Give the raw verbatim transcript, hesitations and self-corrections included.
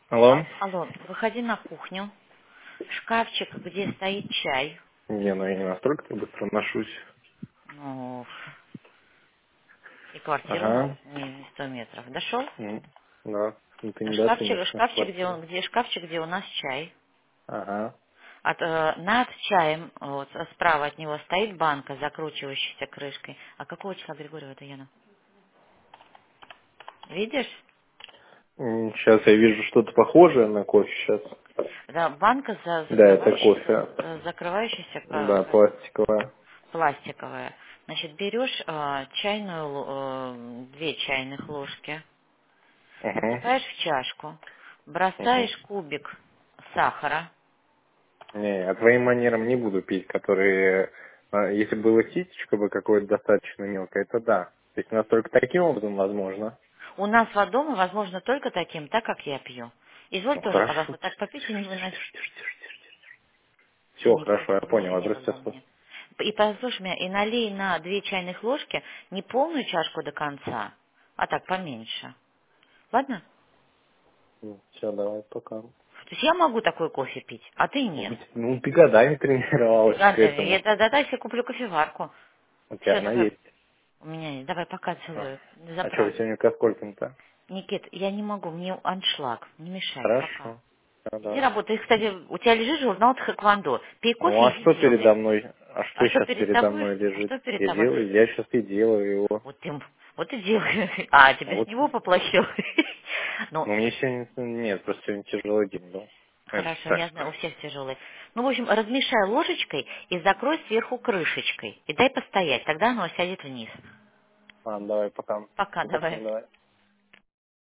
Алло? А- Алло, выходи на кухню. Шкафчик, где стоит чай. Не, ну я не настолько так быстро ношусь. Ну, и квартира у нас Ага. не, не сто метров. Дошел? М, Да. Ну ты Шкафчик, недооцениваешь нашу шкафчик, где, квартиру. он, где шкафчик, где у нас чай. Ага. От, э, над чаем, вот, справа от него стоит банка, закручивающаяся крышкой. А какого числа, Григорьева, это Яна? Видишь? Сейчас я вижу что-то похожее на кофе сейчас. Да, банка за, Да, это закрывающаяся, кофе. э, закрывающаяся Да, ка- пластиковая. пластиковая. Значит, берешь э, чайную, ло- э, две чайных ложки, Угу. насыпаешь в чашку, Угу. бросаешь кубик сахара. Не, я твоим манерам не буду пить, которые... а, Если было ситечко бы какое-то достаточно мелкое, это да. То есть настолько таким образом возможно. У нас в дома, возможно, только таким, так как я пью. Изволь Ну тоже, хорошо. пожалуйста, так попить и не выносить. Все, Я никогда, хорошо, я у меня понял. Я не просто было у сейчас... меня. И послушай меня, и налей на две чайных ложки не полную чашку до конца, а так поменьше. Ладно? Все, давай, пока. То есть я могу такой кофе пить, а ты Ну, нет. быть- ну, ты годами тренировалась к Ладно, я этому. тогда дай себе куплю кофеварку. У тебя Все, она давай. есть. У меня есть. Давай, пока А, целую. а что, Заправлю. сегодня ко сколько-то? Никит, я не могу, мне аншлаг. Не мешай, пока. Хорошо. Да, Иди давай. работай. И, кстати, у тебя лежит журнал Тхэквондо. Пей Ну, кофе, а иди что передо делай. мной? А А что что сейчас перед передо тобой? мной А лежит? что перед Я тобой? делаю, я сейчас и делаю его. Вот ты, вот и делай. А, тебе с Вот. него поплохело. Ну, Ну, мне сегодня нет, просто сегодня тяжелый день был. Это хорошо, так. я знаю, у всех тяжелый. Ну, в общем, размешай ложечкой и закрой сверху крышечкой. И дай постоять, тогда оно сядет вниз. Ладно, давай, пока. Пока, Пока давай. всем давай.